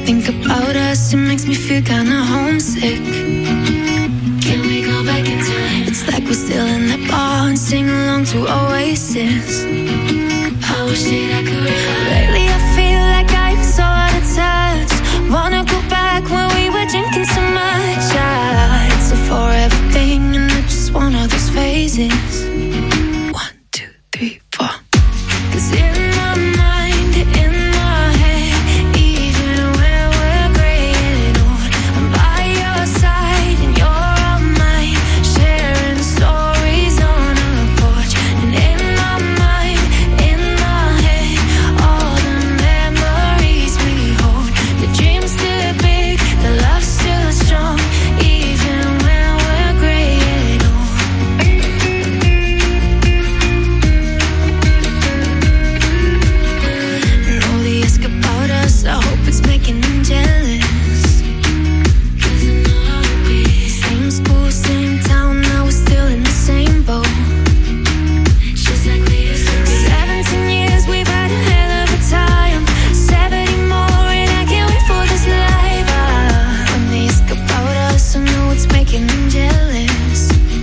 think about us, it makes me feel kinda homesick. Can we go back in time? It's like we're still in that bar and sing along to Oasis. I wish that I could rewind. Lately I feel like I'm so out of touch. Wanna go back when we were drinking so much. It's a forever thing and it's just one of those phases. 1, 2, 3, 4. 'Cause in my mind, in my head, even when we're graying old, I'm by your side and you're on mine, sharing stories on a porch. And in my mind, in my head, all the memories we hold. The dream's still big, the love's still strong, even when we're graying old. And all the ask about us, I hope it's making them jealous. 'Cause I know how it be. Same school, same town, now we're still in the same boat. Just like we used to be. 17 years, we've had a hell of a time. 70 more, and I can't wait for this life. When they ask about us, I know it's making them jealous.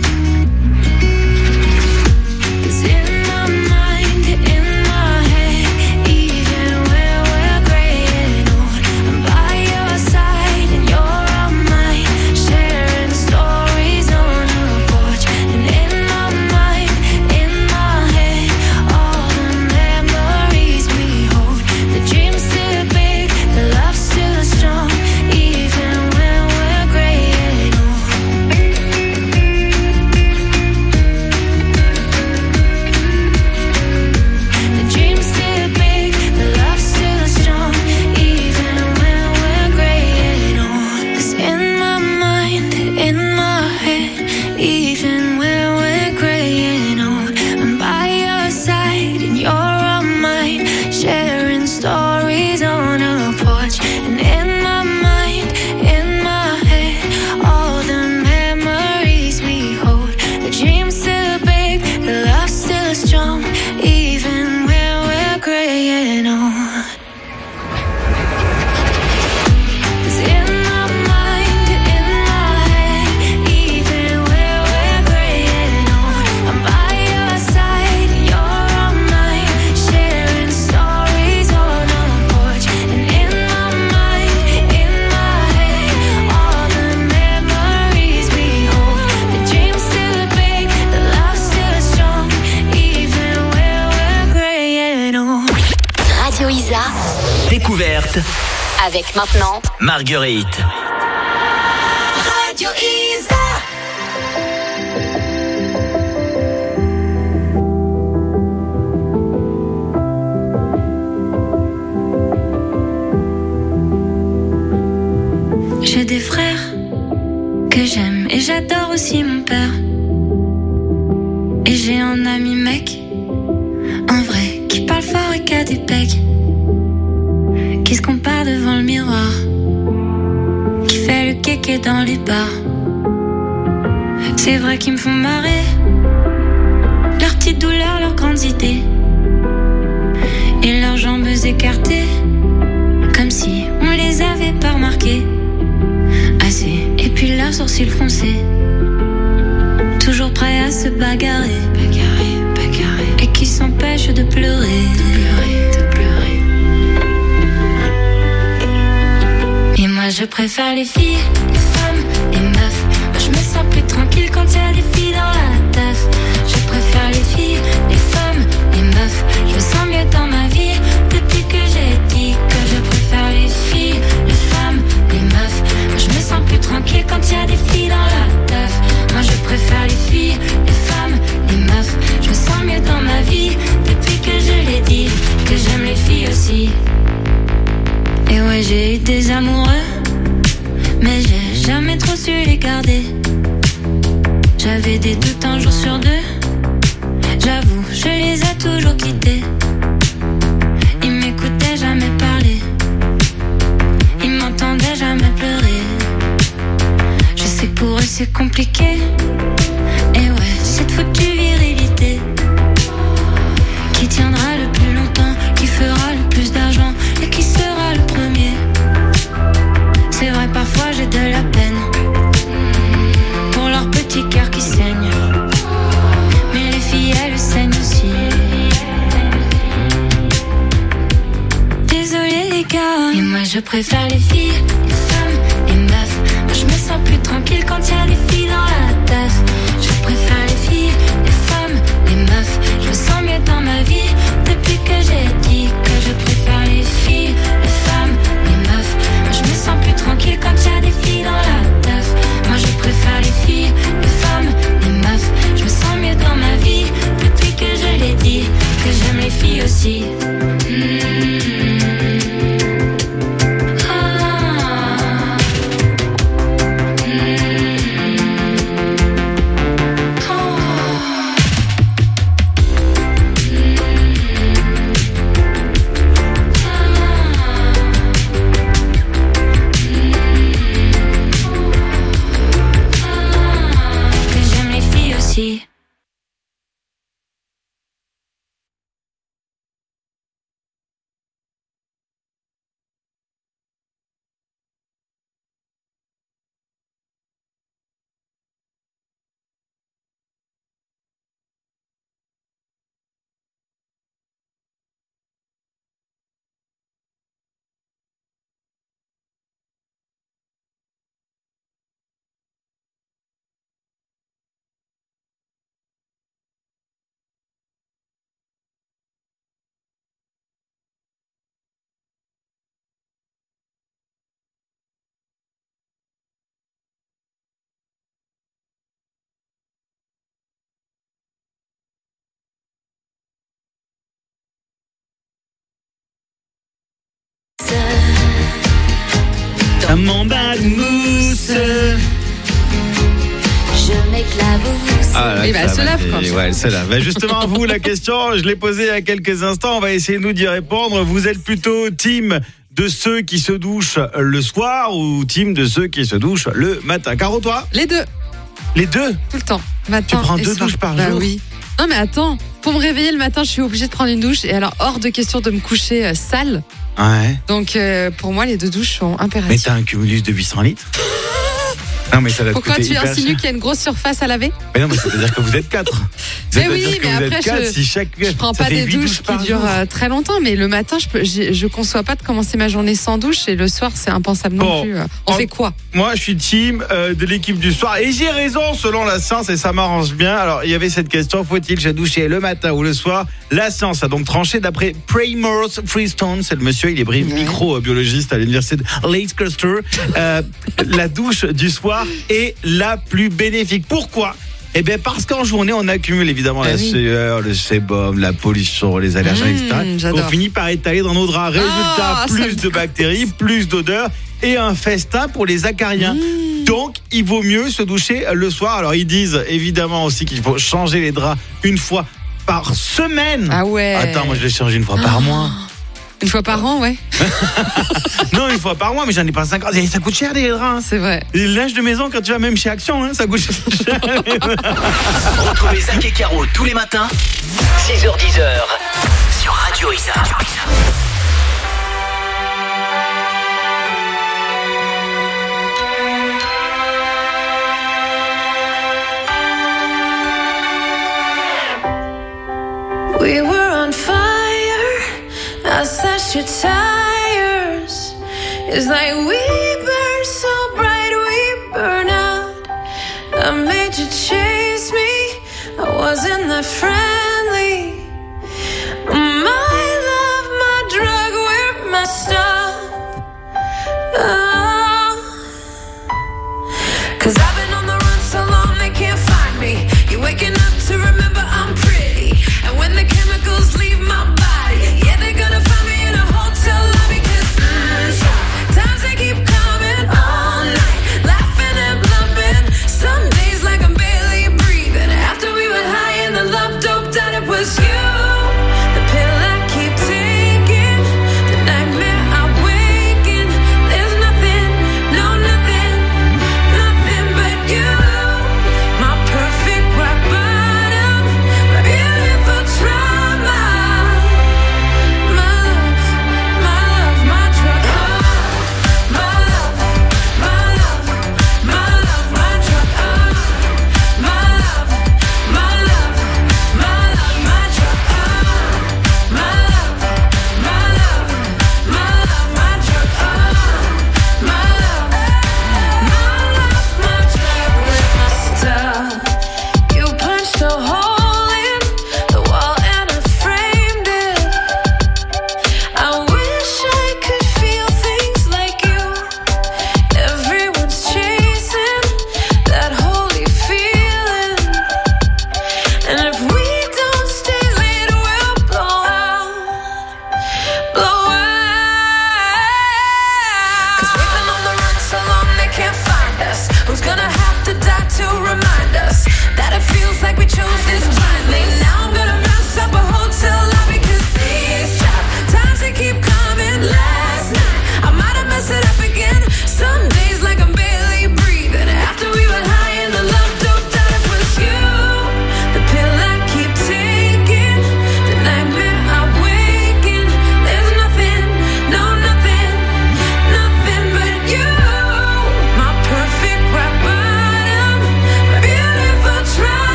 'Cause in my mind, in my head, even when we're graying old, I'm by your side and you're on mine, sharing stories on a porch. And in my mind, in my head, all the memories we hold. The dream's still big, the love's still strong, even when we're graying old. The dream's still big, the love's still strong, even when we're graying old. 'Cause in my mind, in my head, even when we're graying old, I'm by your side and you're on mine, sharing stories on a porch. And in my mind, in my head, all the memories we hold. The dream's still big, the love's still strong, even when we're graying old. 'Cause in my mind, in my head, even when we're graying old, I'm by your side, you're on mine, sharing stories on a porch. And in my mind, in my head, all the memories we hold. The dream's still big, the love's still strong, even when we're graying old. Radio Isa Découverte avec maintenant Marguerite. Radio Isa. J'ai des frères que j'aime et j'adore aussi mon père. Et j'ai un ami mec, un vrai, qui parle fort et qui a des pecs, qui se compare devant le miroir, qui fait le kéké dans les bars. C'est vrai qu'ils me font marrer, leurs petites douleurs, leurs grandes idées, et leurs jambes écartées, comme si on les avait pas remarquées. Assez, et puis leurs sourcils froncés, toujours prêts à se bagarrer, et qui s'empêchent de pleurer, Et moi je préfère les filles, les femmes, les meufs. Moi je me sens plus tranquille quand y a des filles dans la teuf. Je préfère les filles, les femmes, les meufs. Je me sens mieux dans ma vie depuis que j'ai dit que je préfère les filles, les femmes, les meufs. Moi je me sens plus tranquille quand y a des filles dans la teuf. Moi je préfère les filles, les femmes, les meufs. Je me sens mieux dans ma vie depuis que je l'ai dit que j'aime les filles aussi. Et ouais, j'ai eu des amoureux, mais j'ai jamais trop su les garder. J'avais des doutes un jour sur deux, j'avoue, je les ai toujours quittés. Ils m'écoutaient jamais parler, ils m'entendaient jamais pleurer. Je sais que pour eux c'est compliqué, et ouais, cette foutue virilité qui tiendra le plus longtemps, qui fera le plus d'argent et qui sera le premier je préfère les filles, les femmes, les meufs. Moi je me sens plus tranquille quand y a des filles dans la teuf. Je préfère les filles, les femmes, les meufs. Je me sens mieux dans ma vie depuis que j'ai dit que je préfère les filles, les femmes, les meufs. Moi je me sens plus tranquille quand y a des filles dans la teuf. Moi je préfère les filles, les femmes, les meufs. Je me sens mieux dans ma vie depuis que je l'ai dit que j'aime les filles aussi. Amanda Mousse. Je m'éclabousse. Ah, là, Et bah, elle se lave, quoi. Ouais, elle se lave. Bah, justement, vous, la question, je l'ai posée il y a quelques instants. On va essayer, nous, d'y répondre. Vous êtes plutôt team de ceux qui se douchent le soir ou team de ceux qui se douchent le matin? Caro, toi? Les deux, Les deux? tout le temps. Matin Tu prends et 2 soir. douches par Bah jour? oui. Non mais attends, pour me réveiller le matin, je suis obligée de prendre une douche. Et alors, hors de question de me coucher sale. Ouais. Donc, pour moi, les 2 douches sont Mais impératifs. t'as un cumulus de 800 litres? Non, mais ça doit te Pourquoi coûter tu hyper insinues cher. qu'il y a une grosse surface à laver? Mais non, mais ça veut dire que vous êtes 4. Mais oui, mais après, je prends ça pas fait des 8 douches par qui durent jour. très longtemps. Mais le matin, je conçois pas de commencer ma journée sans douche. Et le soir, c'est impensable non Bon. plus. On fait quoi? Moi, je suis team de l'équipe du soir. Et j'ai raison selon la science et ça m'arrange bien. Alors, il y avait cette question, faut-il se doucher le matin ou le soir? La science a donc tranché d'après Primrose Freestone. C'est le monsieur, il est microbiologiste à l'université de Leicester. La douche du soir est la plus bénéfique. Pourquoi? Eh bien, parce qu'en journée, on accumule évidemment la sueur, le sébum, la pollution, les allergènes, etc. On finit par étaler dans nos draps. Résultat, plus de bactéries, plus d'odeurs et un festin pour les acariens. Donc, il vaut mieux se doucher le soir. Alors, ils disent évidemment aussi qu'il faut changer les draps une fois par semaine. Ah ouais. Attends, moi, je les change une fois par mois. Une fois par an, ouais. Non, une fois par mois, mais j'en ai pas 50. Et ça coûte cher, les draps. C'est vrai. Et le linge de maison, quand tu vas même chez Action, ça coûte cher. Retrouvez Zach et Caro tous les matins, 6h-10h, sur Radio Isa. We were on fire. I slashed your tires. It's like we burn so bright, we burn out. I made you chase me. I wasn't that friendly. My love, my drug, we're messed up. Oh. 'Cause I've been on the run so long they can't find me. You're waking up to remember I'm pretty. And when the chemicals leave my body, yeah, they're gonna find me in a hotel lobby. 'Cause times they keep coming all night, laughing and bluffing. Some days like I'm barely breathing. After we were high and the love doped out.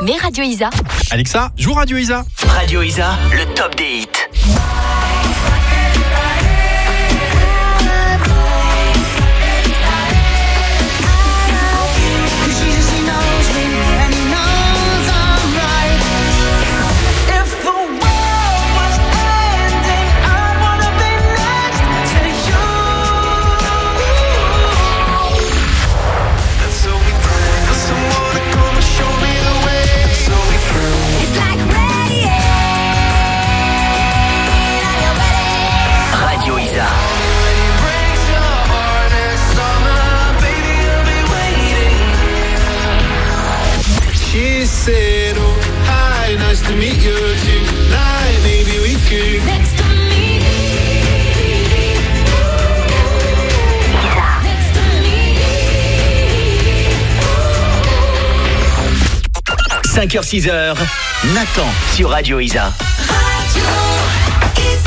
mais Radio Isa. Alexa, joue Radio Isa. Radio Isa, le top des hits. Said, oh, hi, nice to meet you tonight. Maybe we could. Next to me. Next to me. 5h, 6h, Nathan sur Radio Isa. Radio Isa.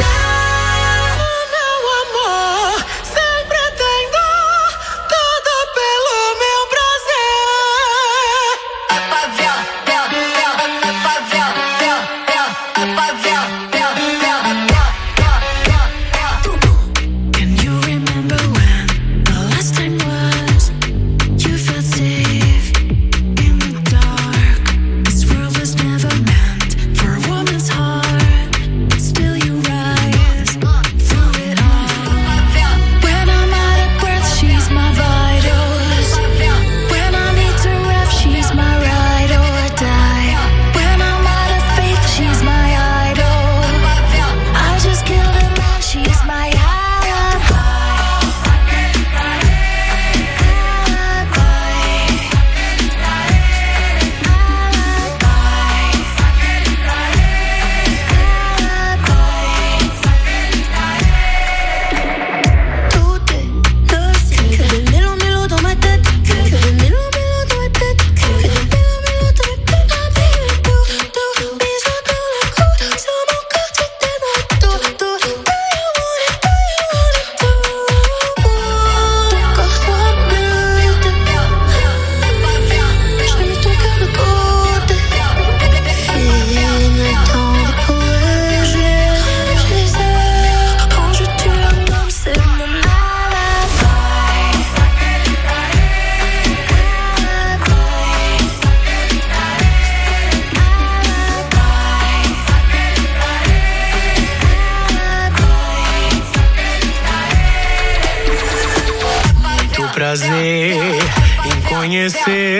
Prazer em conhecer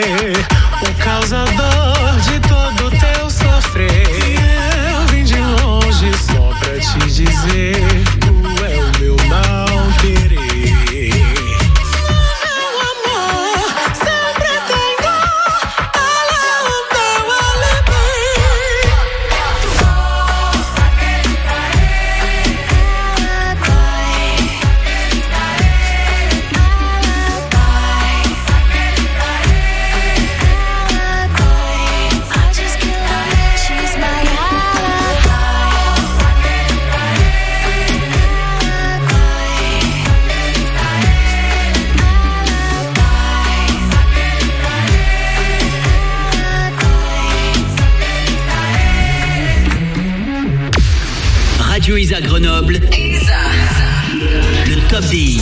o causador de todo teu sofrer. Eu vim de longe só pra te dizer, tu é o meu não querer. Meu amor, sempre tenho ela o meu alibi. Radio Isa Grenoble. Le top des hits.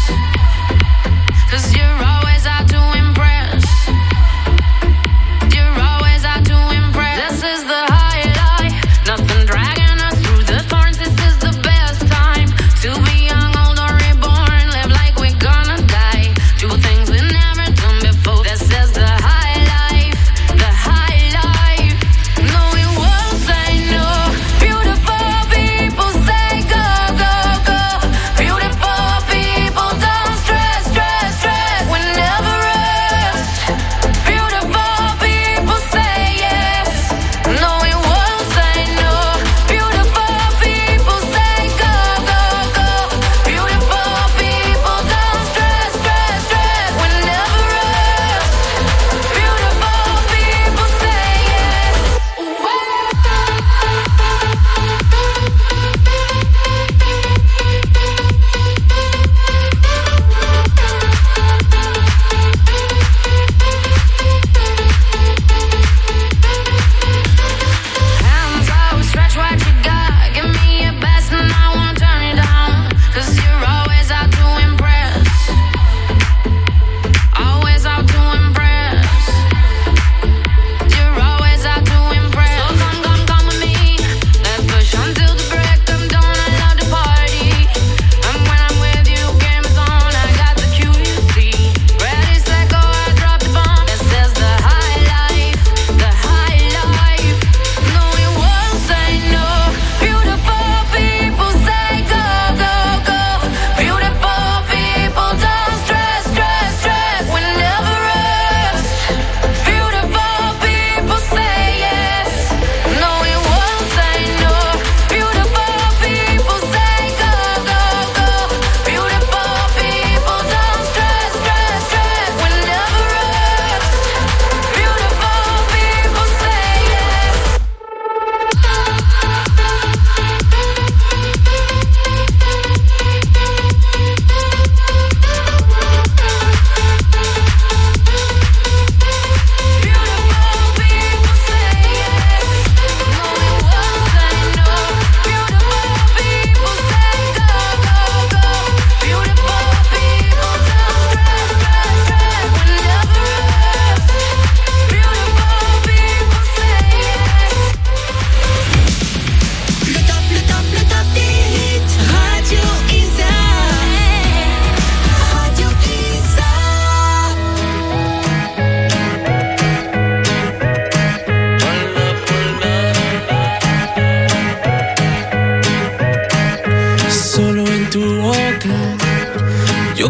You're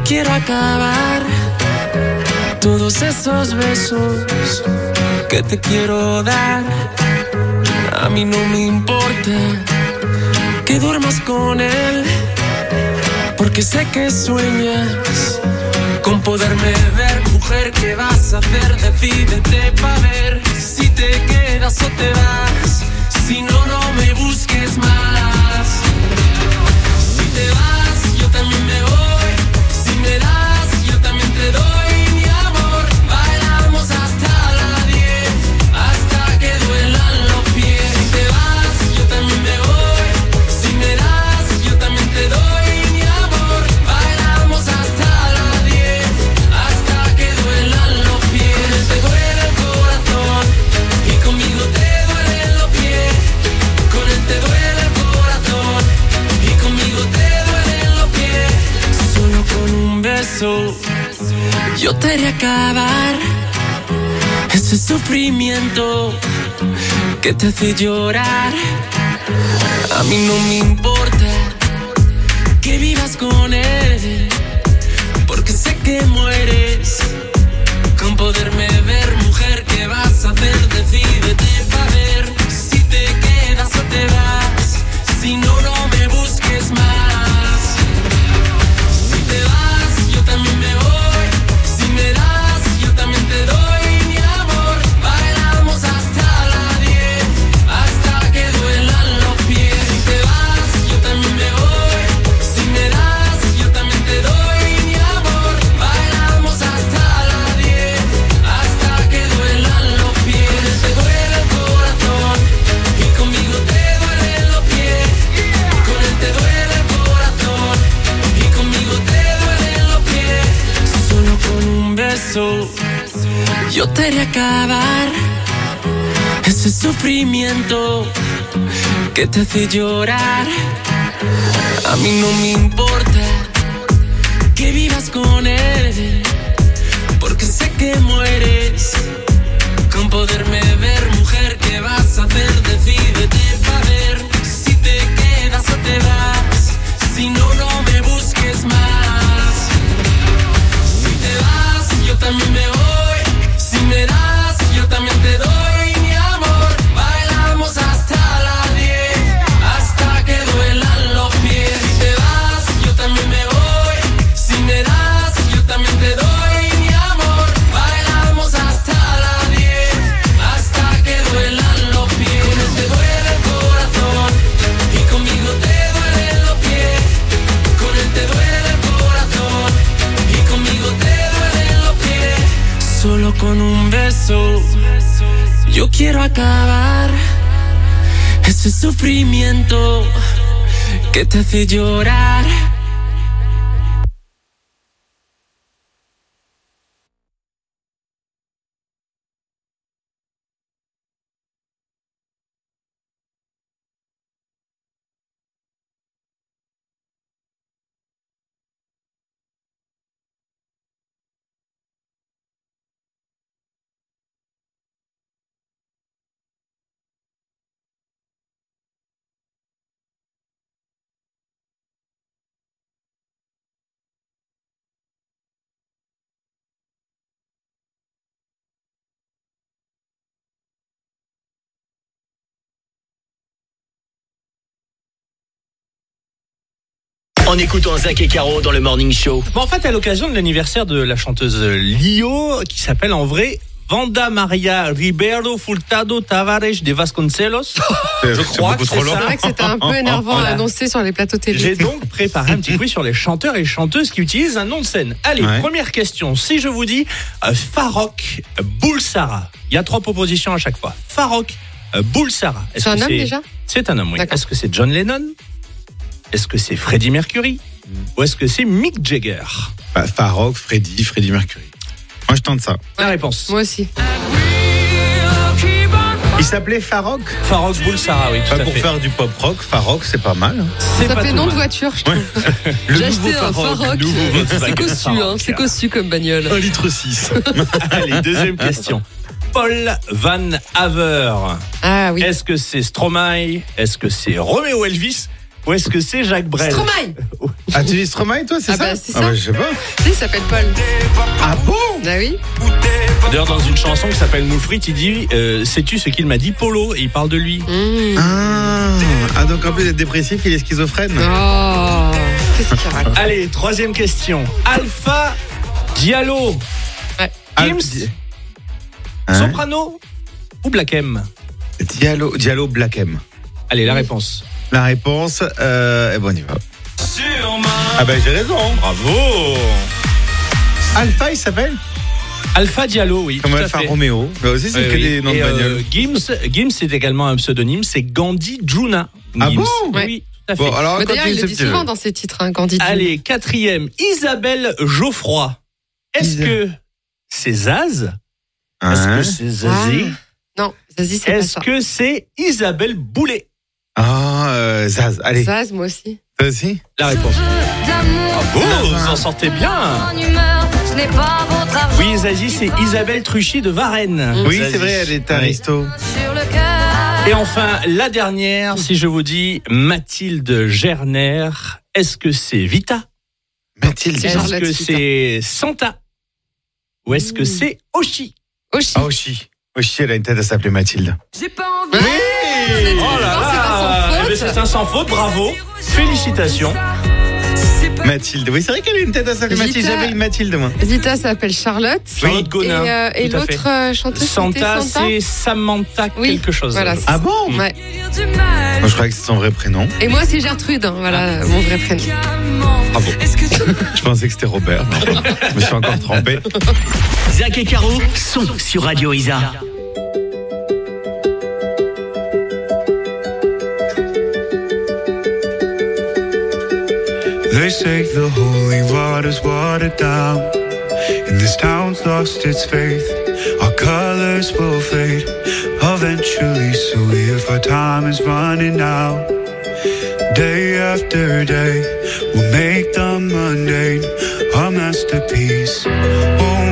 quiero acabar todos esos besos que te quiero dar. A mí no me importa que duermas con él, porque sé que sueñas con poderme ver. Mujer, ¿qué vas a hacer? Decídete pa' ver si te quedas o te vas. Si no, no me busques más. Si te vas, yo también me voy. Si me das, yo también te doy mi amor. Bailamos hasta las 10, hasta que duelan los pies. Si te vas, yo también me voy. Si me das, yo también te doy mi amor. Bailamos hasta las 10, hasta que duelan los pies. Te duele el corazón y conmigo te duelen los pies. Con él te duele el corazón y conmigo te duelen los pies. Solo con un beso yo te haré acabar ese sufrimiento que te hace llorar. A mí no me importa que vivas con él, porque sé que mueres con poderme ver. Mujer, ¿qué vas a hacer? Decídete pa' ver si te quedas o te vas. Si no, no me busques más. Si te vas, yo también me voy. Si me das, yo también te doy mi amor. Bailamos hasta las 10, hasta que duelan los pies. Si te vas, yo también me voy. Si me das, yo también te doy mi amor. Bailamos hasta las 10, hasta que duelan los pies. Te duele el corazón y conmigo te duelen los pies. Con él te duele el corazón y conmigo te duelen los pies. Solo con un beso yo te haré acabar ese sufrimiento que te hace llorar. A mí no me importa que vivas con él, porque sé que mueres con poderme ver. Mujer, ¿qué vas a hacer? Decídete pa' ver si te quedas o te vas. Si no, no me busques más. Si te vas, yo también me voy. Si me das, yo también te doy mi amor. Bailamos hasta las 10, hasta que duelan los pies. Si te vas, yo también me voy. Si me das, yo también te doy mi amor. Bailamos hasta las 10, hasta que duelan los pies. Con él te duele el corazón y conmigo te duelen los pies. Con él te duele el corazón y conmigo te duelen los pies. Solo con un beso yo quiero acabar ese sufrimiento que te hace llorar. En écoutant Zach et Caro dans le Morning Show. Bon, en fait, à l'occasion de l'anniversaire de la chanteuse Lio, qui s'appelle en vrai Wanda Maria Ribeiro Furtado Tavares de Vasconcelos. Je crois que c'est C'est vrai que c'était un peu énervant à annoncer sur les plateaux télé. J'ai donc préparé un petit quiz sur les chanteurs et chanteuses qui utilisent un nom de scène. Allez, première question. Si je vous dis Farrokh Bulsara, il y a 3 propositions à chaque fois. Farrokh Bulsara. C'est un homme déjà ? C'est un homme, oui. D'accord. Est-ce que c'est John Lennon ? Est-ce que c'est Freddie Mercury ? Ou est-ce que c'est Mick Jagger ? Farrokh, Freddie Mercury. Moi, je tente ça. La réponse. Moi aussi. Il s'appelait Farrokh. Farrokh Bulsara, oui, tout à Pour fait. faire du pop rock, Farrokh, c'est pas mal. Ça pas fait tout nom de mal. voiture, je trouve. Le J'ai nouveau acheté un Farrokh. nouveau C'est Volkswagen cossu, hein. Farrokh. C'est cossu comme bagnole. 1,6 litre. Allez, deuxième question. Paul Van Haver. Ah oui. Est-ce que c'est Stromae ? Est-ce que c'est Romeo Elvis ? Ou est-ce que c'est Jacques Brel? Stromae. Ah, tu dis Stromae, toi, c'est Ah ça? bah, c'est Ah ça. bah, je sais pas. Il s'appelle Paul. Ah bon? Ah oui. D'ailleurs, dans une chanson qui s'appelle Moufrit, il dit sais-tu ce qu'il m'a dit, Polo? Et il parle de lui. Ah, donc en plus d'être dépressif, il est schizophrène. Oh, qu'est-ce qu'il raconte? Allez, troisième question. Alpha Diallo. Ouais. Gims, Soprano ou Black M? Diallo Black M. Allez, la réponse. La réponse, bon, on y va. Ah bah j'ai raison. Bravo. Alpha, il s'appelle? Alpha Diallo, oui. Comme tout à Alpha fait. Romeo. Là aussi, c'est que Oui. des noms de Et, bagnole. Gims, c'est également un pseudonyme, c'est Gandhi Juna. Ah Gims. bon? Oui, tout à fait. Bon, alors, Bah, d'ailleurs, il continue le ce dit petit souvent jeu. dans ses titres, hein, Gandhi. Allez, quatrième, Isabelle Geoffroy. Est-ce que c'est Zaz? Est-ce que c'est Zazie? Non, Zazie, c'est pas Est-ce ça. que c'est Isabelle Boulet? Zaz, allez. Zaz, moi aussi. Toi aussi? La réponse. Bravo, vous en sortez bien. Oui, Zazie, c'est Isabelle Truchy de Varennes. Oui, Zazie. c'est vrai, elle est aristo. Et enfin, la dernière, si je vous dis Mathilde Gerner, est-ce que c'est Vita? Mathilde. C'est Est-ce Charlotte que Vita. c'est Santa? Ou est-ce que c'est Oshi? Oshi. Ah, Oshi. Oshi, elle a une tête à s'appeler Mathilde. Ouais. Oh là là, eh ben, c'est un sans faute, bravo. Félicitations. Mathilde. Oui, c'est vrai qu'elle a une tête à s'appeler Vita. Mathilde. J'avais une Mathilde, moi. Vita s'appelle Charlotte. Charlotte Gonin. Et tout à fait. l'autre chanteuse, Santa, c'était Santa. c'est Samantha Oui, quelque chose. voilà, c'est Ah bon? Ouais. Moi, je croyais que c'était son vrai prénom. Et moi, c'est Gertrude, hein, voilà mon vrai prénom. Bravo. Je pensais que c'était Robert. Je me suis encore trompé. Zach et Caro sont sur Radio Isa. They say the holy water's watered down, and this town's lost its faith. Our colors will fade eventually, so if our time is running out, day after day, we'll make the mundane a masterpiece. Oh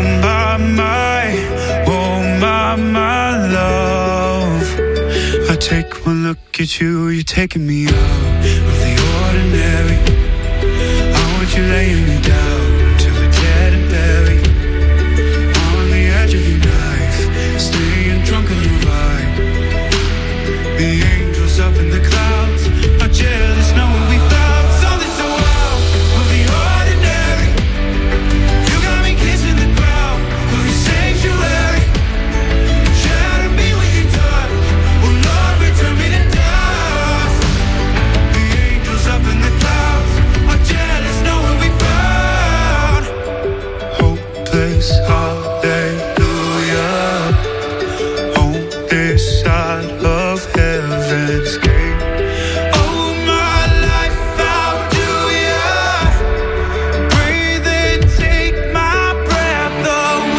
my love, I take one look at you, you're taking me out of the ordinary. You laying me down till we're dead and buried on the edge of your knife, staying drunk on your vibe. The angels up in the clouds are jealous knowing we found something so out of the ordinary. You got me kissing the ground of your sanctuary. Shadow me when you're done. Oh Lord, return me to dust. The angels up in the clouds are jealous knowing we found hopeless hallelujah on this side of heaven's gate. Oh my life, how do ya breathe and take my breath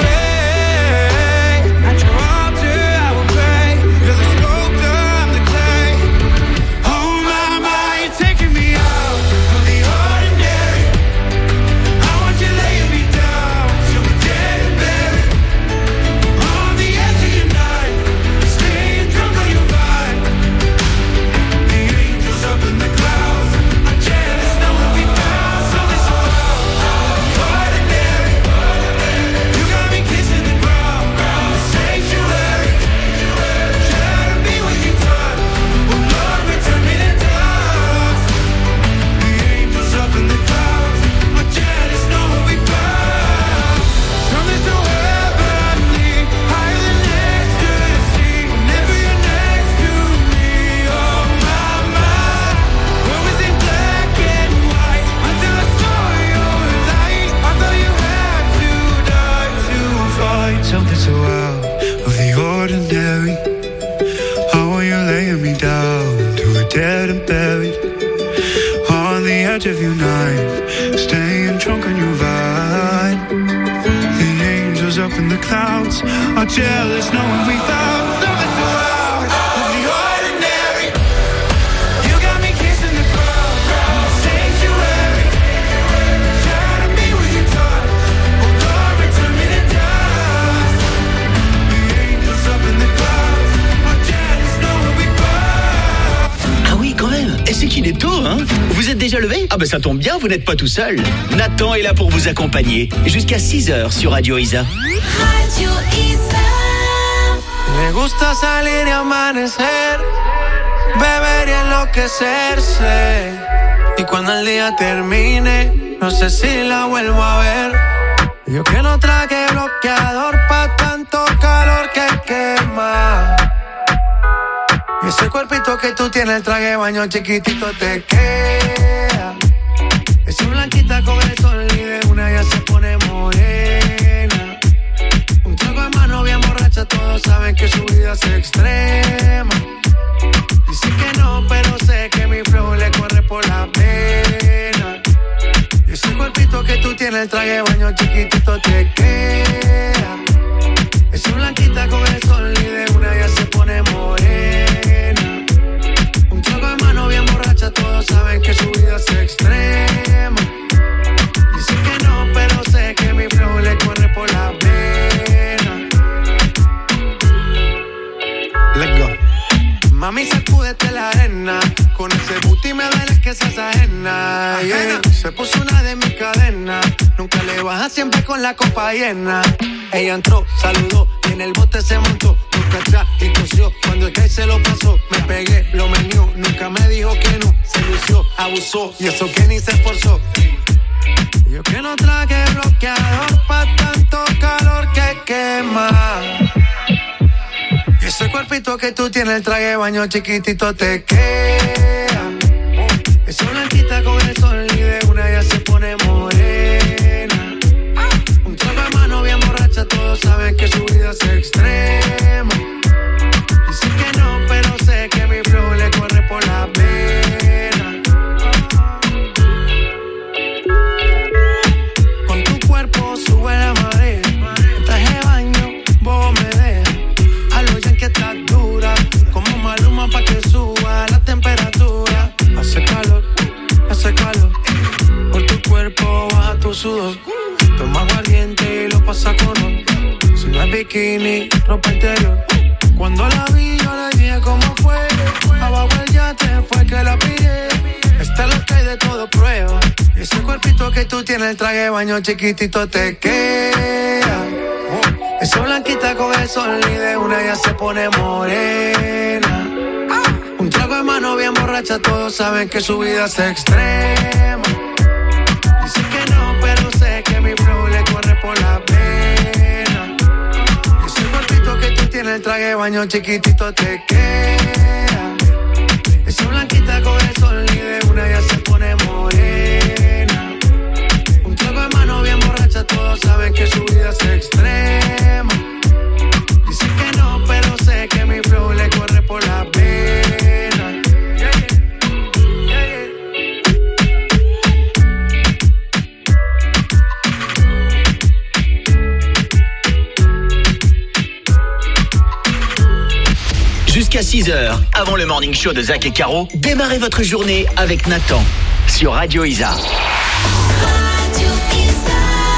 away? At your altar I will pray. You're the sculptor, I'm the clay. Oh my, you're taking me out of the ordinary. I want you laying me down till we're dead and buried on the edge of your knife, staying drunk on your vibe. The angels up in the clouds are jealous knowing we found something so out of the ordinary. You got me kissing the ground, the sanctuary. Shadow me when you're done. Oh Lord, return me to dust. The angels up in the clouds are jealous knowing we found something so heavenly, higher than ecstasy. Whenever you're next to me, oh my, when was in black and white until I saw your light. I thought you had to die to find something so out of the ordinary. How are you laying me down to a dead and buried on the edge of your night, staying drunk on your vine. The angels up in the clouds are jealous knowing we found something so out of the ordinary. You got me kissing the ground, the sanctuary. Shadow me when you're done. Oh Lord, return me to dust. The angels up in the clouds are jealous knowing we found. Ah oui, quand même. Et c'est qu'il est tôt, hein? Vous êtes déjà levé? Ah ben ça tombe bien, vous n'êtes pas tout seul. Nathan est là pour vous accompagner. Jusqu'à 6h sur Radio Isa. Radio Isa. Me gusta salir y amanecer, beber y enloquecerse. Y cuando el día termine, no sé si la vuelvo a ver. Yo que no traje bloqueador pa' tanto calor que quema. Y ese cuerpito que tú tienes, el traje de baño chiquitito te queda. Esa blanquita con el sol y de una ya se pone morena. Un trago de mano bien borracha, todos saben que su vida es extrema. Dice que no, pero sé que mi flow le corre por la pena. Y ese cuerpito que tú tienes, el traje de baño chiquitito te queda. Esa blanquita con el sol y de una ya se pone morena. Un trago de mano bien borracha, todos saben que su vida es extrema. Dice que no, pero sé que mi flow le corre por la pena. Let's go. Mami, sacúdete la arena. Con ese booty me duele que seas ajena. Yeah. Se puso una de mis cadenas. Nunca le baja, siempre con la copa llena. Ella entró, saludó y en el bote se montó. Nunca atrás y tosió. Cuando el que se lo pasó, me pegué, lo menió. Nunca me dijo que no. Se lució, abusó y eso que ni se esforzó. Yo que no traje bloqueador pa' tanto calor que quema. Y ese cuerpito que tú tienes, el traje de baño chiquitito te queda. Esa blanquita con el sol y de una ya se pone morena. Un trago de mano bien borracha, todos saben que su vida es extrema. Dice que no, pero sé que mi flow le corre por la pena. Con tu cuerpo sube la marea. El traje de baño, vos me dejas. A lo ya que estás dura, como Maluma pa' que suba la temperatura. Hace calor, por tu cuerpo baja tu sudor. Toma aguardiente y lo pasa con ron. Si no es bikini, ropa interior. Cuando la vi yo le dije cómo fue. Abajo el yate fue que la pillé. Esta es lo que hay de todo prueba. Y ese cuerpito que tú tienes, el traje de baño chiquitito te queda. Esa blanquita con el sol y de una ya se pone morena. Un trago de mano bien borracha, todos saben que su vida es extrema. Dice que no, pero sé que mi flow le corre por la pena. Ese cuerpito que tú tienes, el traje de baño chiquitito te queda. Esa blanquita con el sol y de una ya se pone morena. Un trago de mano bien borracha, todos saben que su vida es extrema. Dice que no, pero sé que mi flow le corre por la pena. Yeah, yeah. Yeah, yeah. Jusqu'à 6h, avant le morning show de Zach et Caro, démarrez votre journée avec Nathan sur Radio Isa. Radio Isa.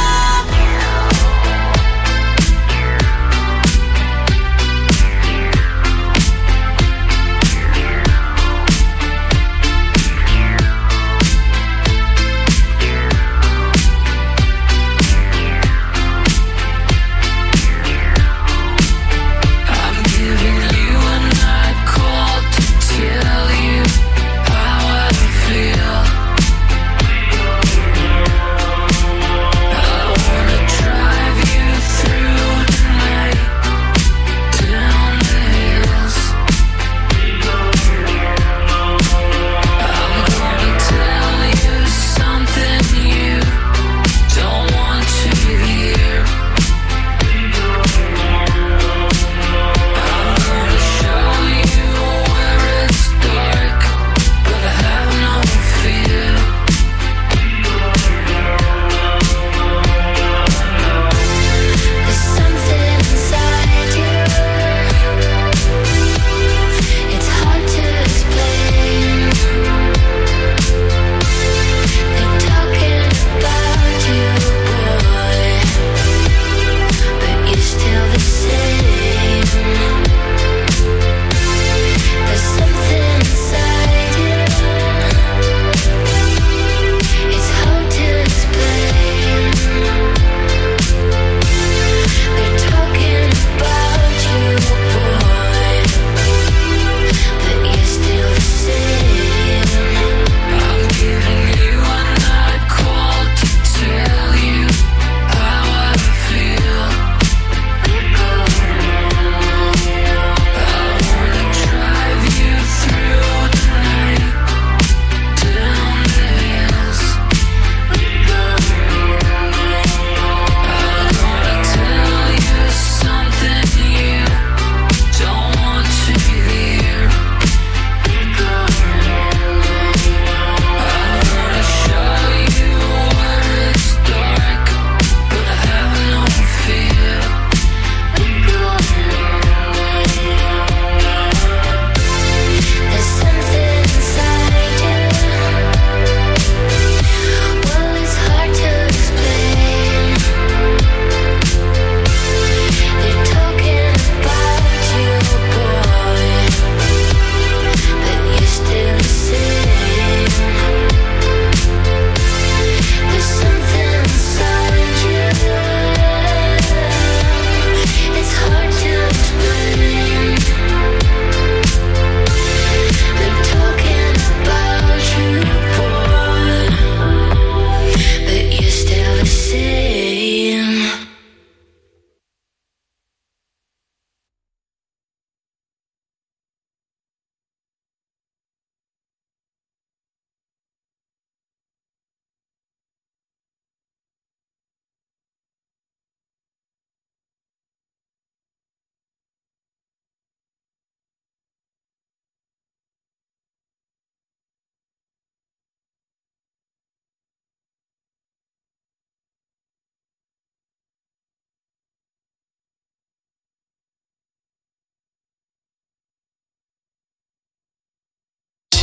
I'm giving you a night call to tell you how I feel.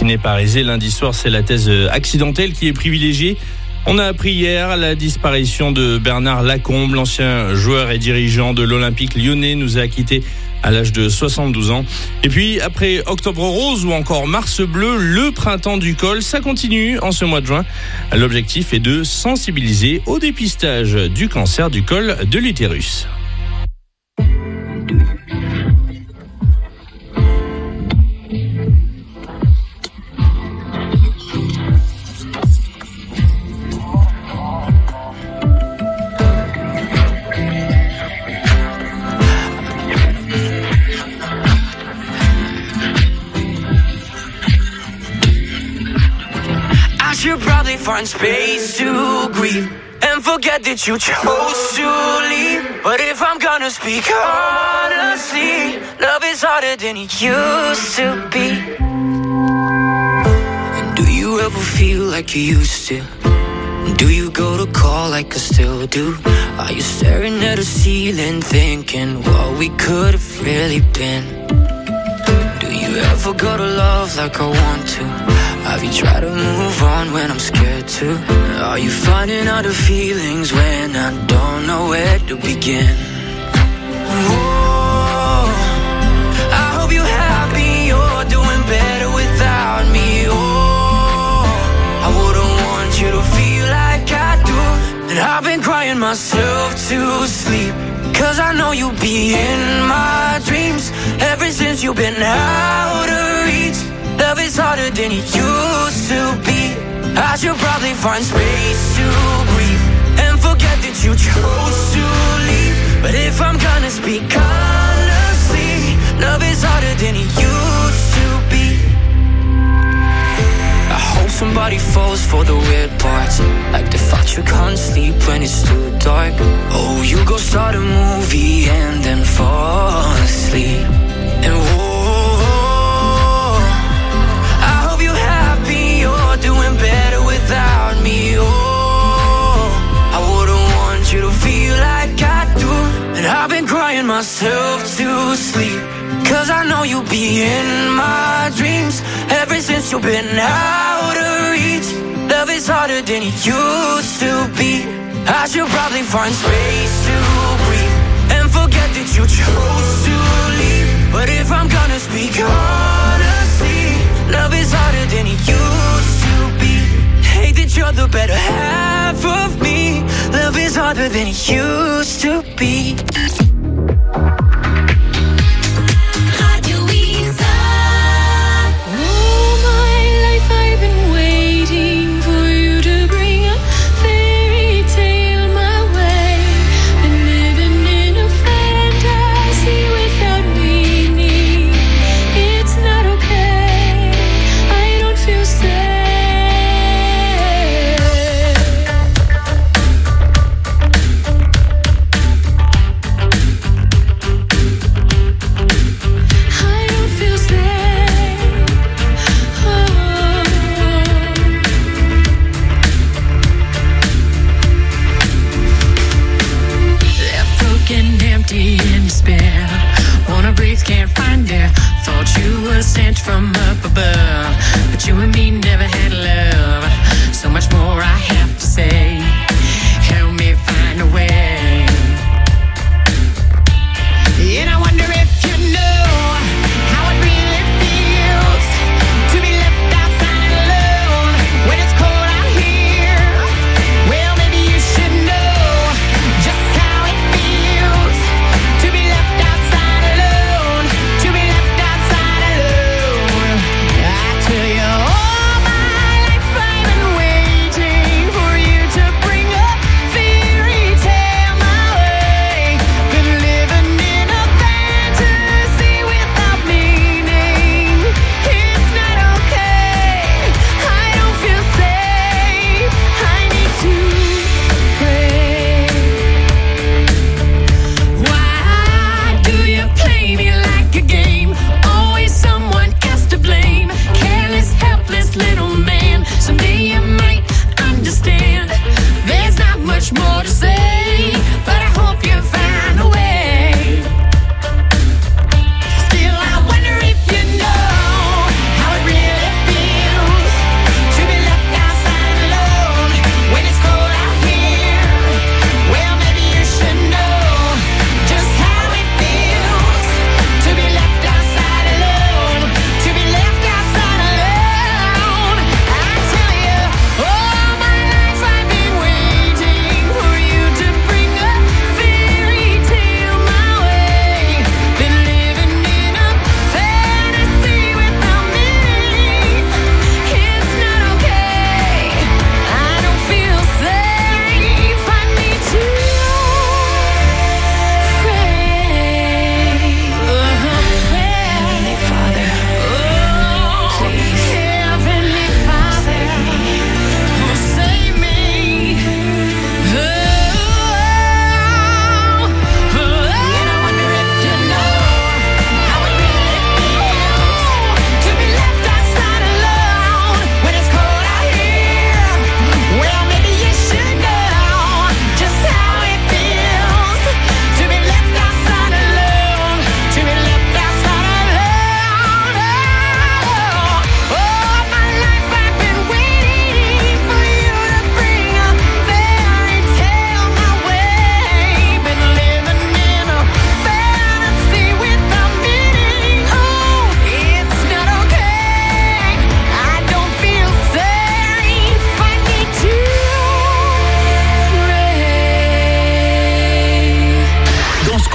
n'est pas aisée. Lundi soir, c'est la thèse accidentelle qui est privilégiée. On a appris hier la disparition de Bernard Lacombe, l'ancien joueur et dirigeant de l'Olympique lyonnais, nous a quittés à l'âge de 72 ans. Et puis, après Octobre Rose ou encore Mars Bleu, le printemps du col, ça continue en ce mois de juin. L'objectif est de sensibiliser au dépistage du cancer du col de l'utérus. Should probably find space to grieve and forget that you chose to leave. But if I'm gonna speak honestly, love is harder than it used to be. And do you ever feel like you used to? Do you go to call like I still do? Are you staring at a ceiling thinking what we could have really been? Do you ever go to love like I want to? Have you tried to move on when I'm scared to? Are you finding other feelings when I don't know where to begin? Oh, I hope you're happy, you're doing better without me. Oh, I wouldn't want you to feel like I do. And I've been crying myself to sleep, 'cause I know you'll be in my dreams ever since you've been out of reach. Love is harder than it used to be. I should probably find space to breathe and forget that you chose to leave. But if I'm gonna speak honestly, love is harder than it used to be. I hope somebody falls for the weird parts, like the fact you can't sleep when it's too dark. Oh, you go start a movie and then fall asleep. And doing better without me. Oh, I wouldn't want you to feel like I do. And I've been crying myself to sleep, 'cause I know you'll be in my dreams ever since you've been out of reach. Love is harder than it used to be. I should probably find space to breathe and forget that you chose to leave. But if I'm gonna speak honestly, love is harder than it used to be. Hate that you're the better half of me. Love is harder than it used to be. Radio Isa. All my life I've been waiting for you to bring a fairy tale my way. Been living in a fantasy without meaning. It's not okay, I don't feel safe. Can't find it. Thought you were sent from up above, but you and me never had love. So much more I have to say. Help me find a way. And I wonder if you know how it really feels to be left outside alone when it's cold out here. Well, maybe you should know just how it feels to be left outside alone. To be left outside alone. I tell you, all my life I've been waiting for you to bring a fairy tale my way. Been living in a fantasy without meaning. It's not okay, I don't feel safe. I need to pray. Why do you play me like a game? Always someone else to blame. Careless, helpless little man. Someday you might understand. There's not much more to say, but I hope you find a way. Still, I wonder if you know how it really feels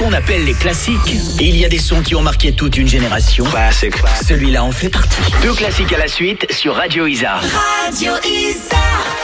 qu'on appelle les classiques. Il y a des sons qui ont marqué toute une génération. Classic. Celui-là en fait partie. 2 classiques à la suite sur Radio Isa. Radio Isa.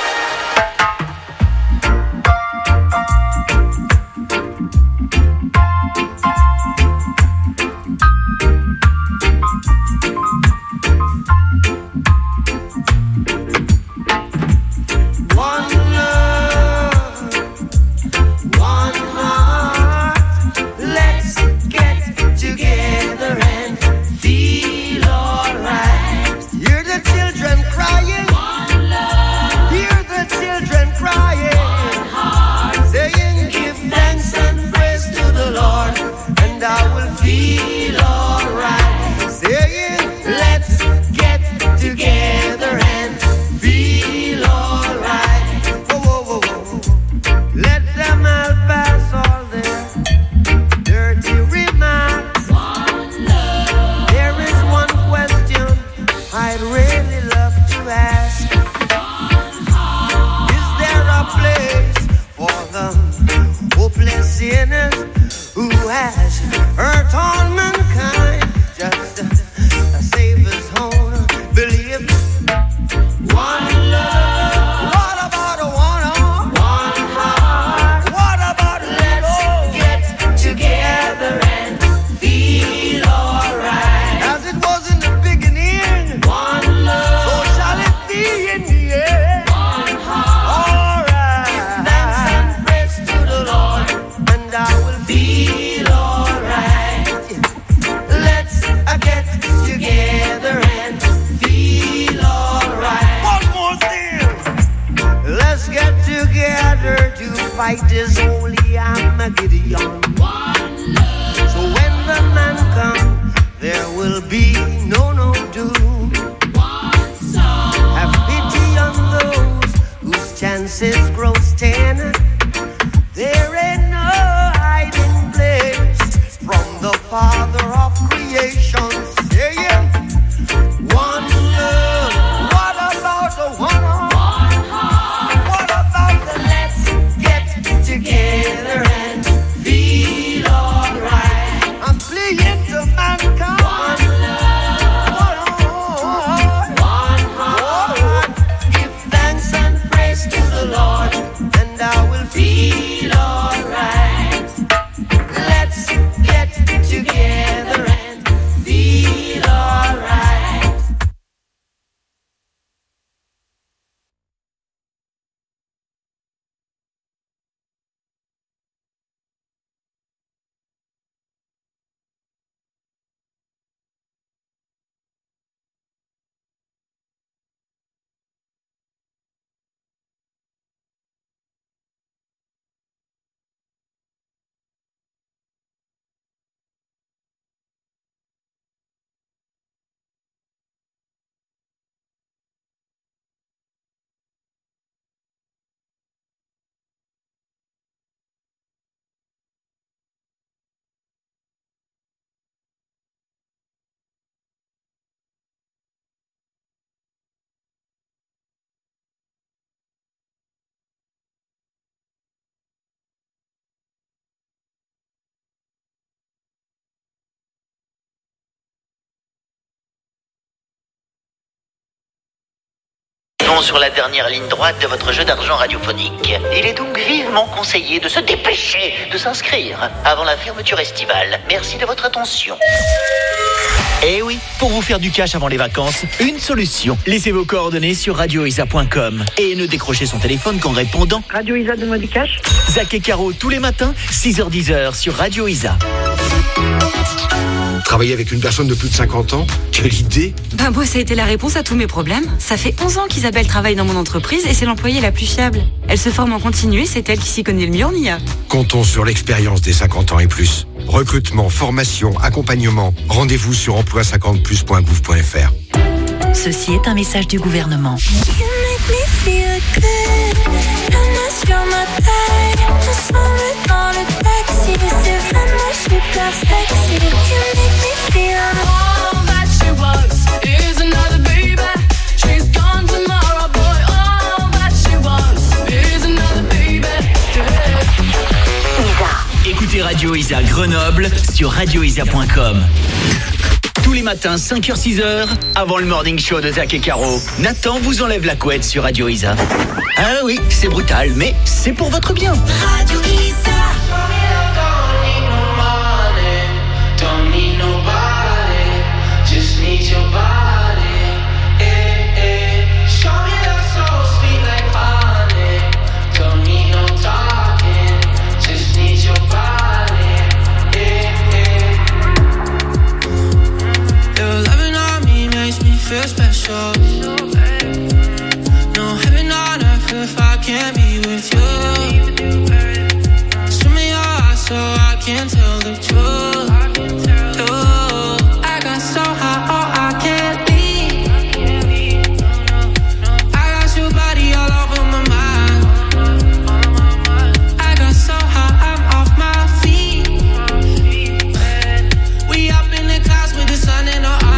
Sur la dernière ligne droite de votre jeu d'argent radiophonique. Il est donc vivement conseillé de se dépêcher de s'inscrire avant la fermeture estivale. Merci de votre attention. Eh oui, pour vous faire du cash avant les vacances, une solution. Laissez vos coordonnées sur radioisa.com et ne décrochez son téléphone qu'en répondant. Radio Isa, donne-moi du cash. Zach et Caro tous les matins, 6h-10h sur Radio Isa. Travailler avec une personne de plus de 50 ans, quelle idée! Ben moi, ça a été la réponse à tous mes problèmes. Ça fait 11 ans qu'Isabelle travaille dans mon entreprise et c'est l'employée la plus fiable. Elle se forme en continu et c'est elle qui s'y connaît le mieux en IA. Comptons sur l'expérience des 50 ans et plus. Recrutement, formation, accompagnement. Rendez-vous sur emploi50plus.gouv.fr. Ceci est un message du gouvernement. Écoutez Radio Radio Isa Grenoble sur radioisa.com. Tous les matins, 5h-6h, avant le morning show de Zach et Caro, Nathan vous enlève la couette sur Radio Isa. Ah oui, c'est brutal, mais c'est pour votre bien. Radio Isa. Feel special. No heaven on earth if I can't be with you. Swim in your eyes so I can tell the truth. I got so high, oh I can't leave. I got your body all over my mind. I got so high, I'm off my feet. We up in the clouds with the sun in our eyes.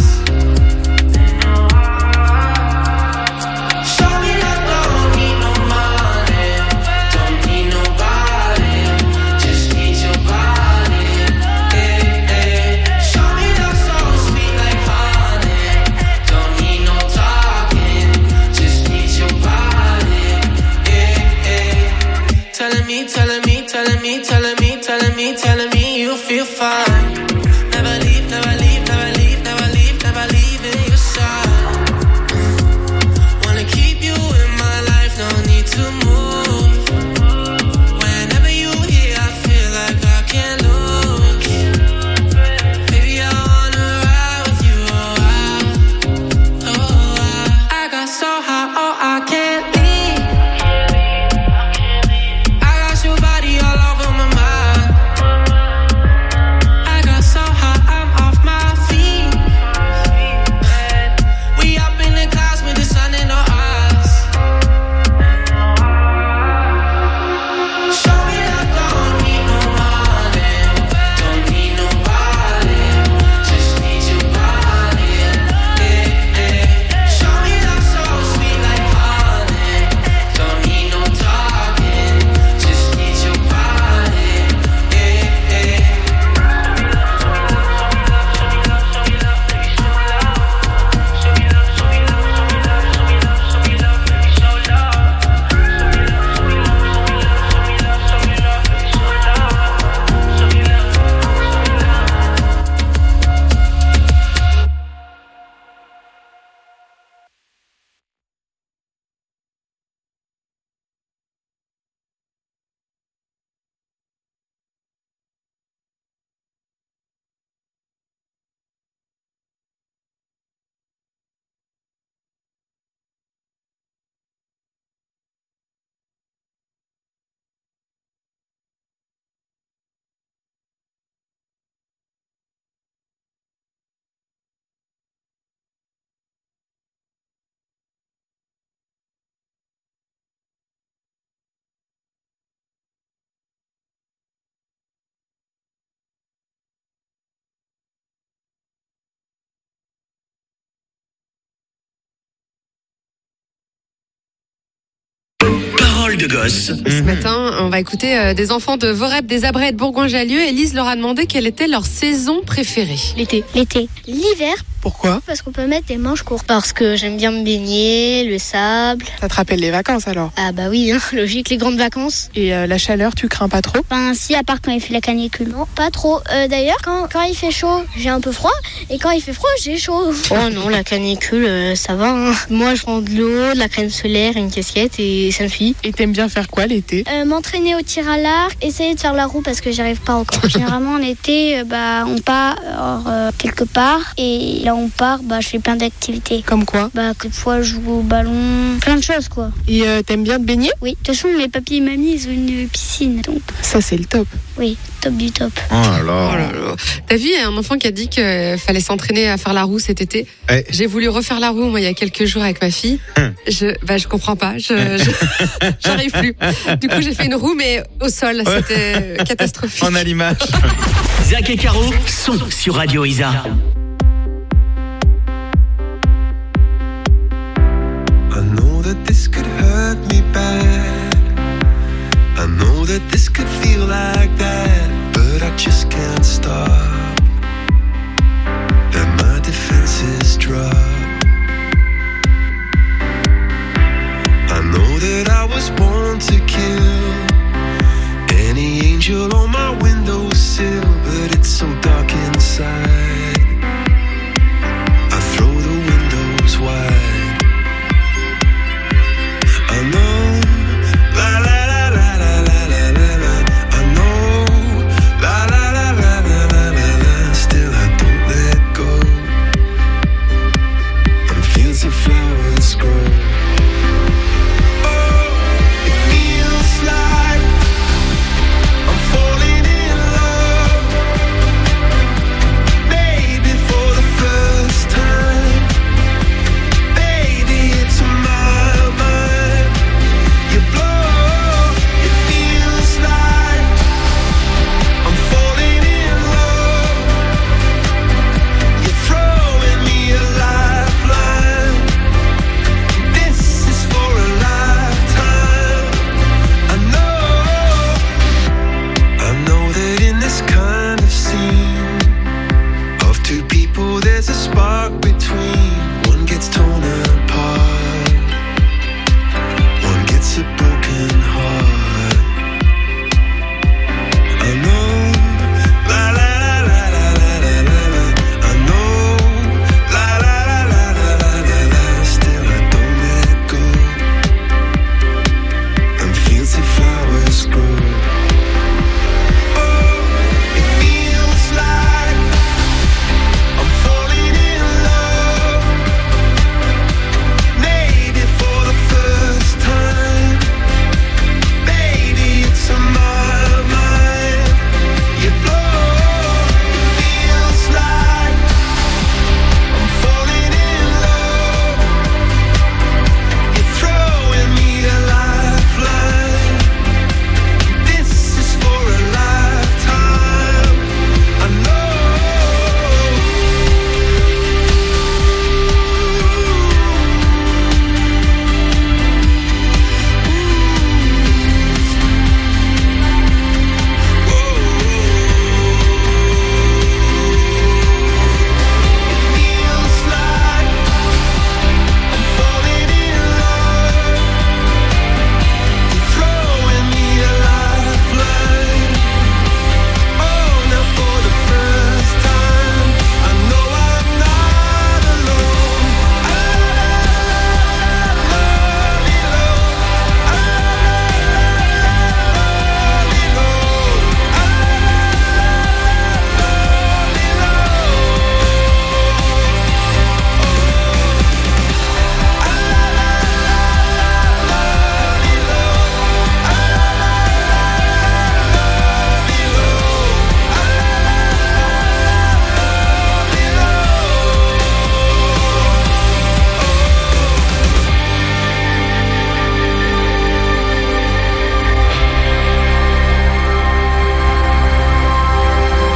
Telling me you feel fine. Never leave, never leave, never leave, never leave, never leave in your side. Wanna keep you in my life, no need to move. Whenever you here, I feel like I can't lose. Baby, I wanna ride with you, I got so high, oh I can't leave. I got your body all over my mind. Parole de gosse. Ce matin, on va écouter des enfants de Vorep, des Abrets et de Bourgoin-Jallieu. Elise leur a demandé quelle était leur saison préférée. L'été. L'hiver. Pourquoi ? Parce qu'on peut mettre des manches courtes. Parce que j'aime bien me baigner, le sable. Ça te rappelle les vacances alors ? Ah bah oui, hein, logique, les grandes vacances. Et la chaleur, tu crains pas trop ? Enfin si, à part quand il fait la canicule. Non, pas trop. D'ailleurs, quand il fait chaud, j'ai un peu froid. Et quand il fait froid, j'ai chaud. Oh non, la canicule, ça va. Hein. Moi, je prends de l'eau, de la crème solaire, une casquette et ça me suffit. Et t'aimes bien faire quoi l'été ? M'entraîner au tir à l'arc, essayer de faire la roue parce que j'y arrive pas encore. Généralement, en été, on part quelque part. Et là, on part, je fais plein d'activités. Comme quoi ? Quelquefois, je joue au ballon, plein de choses, quoi. Et t'aimes bien te baigner ? Oui. De toute façon, mes papis et mamie, ils ont une piscine, donc... Ça, c'est le top. Oui, top du top. Oh là là. Oh là là. T'as vu, il y a un enfant qui a dit qu'il fallait s'entraîner à faire la roue cet été. Ouais. J'ai voulu refaire la roue, moi, il y a quelques jours avec ma fille. Je comprends pas. J'arrive plus. Du coup, j'ai fait une roue, mais au sol. C'était catastrophique. On a l'image. Zach et Caro sont sur Radio Isa. I know that this could hurt me bad. I know that this could feel like that.